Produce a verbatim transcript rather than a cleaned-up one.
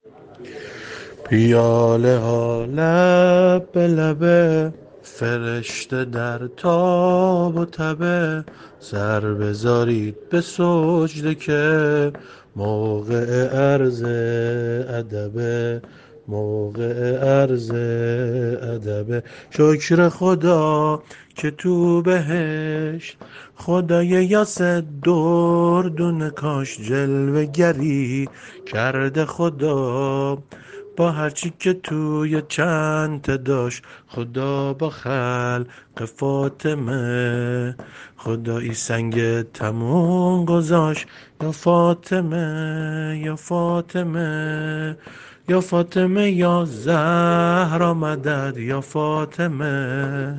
پیاله ها لب به لبه، فرشته در تاب و تبه، سر بذارید به سجده که موقع عرض ادبه، موقع عرض ادبه. شکر خدا که تو بهشت خدای یاس دردونه کاش جلوه گری کرده خدا با هرچی که توی چند تا داشت. خدا با خلق فاطمه خدایی سنگ تموم گذاشت. یا فاطمه یا فاطمه یا فاطمه یا زهرا مدد یا فاطمه.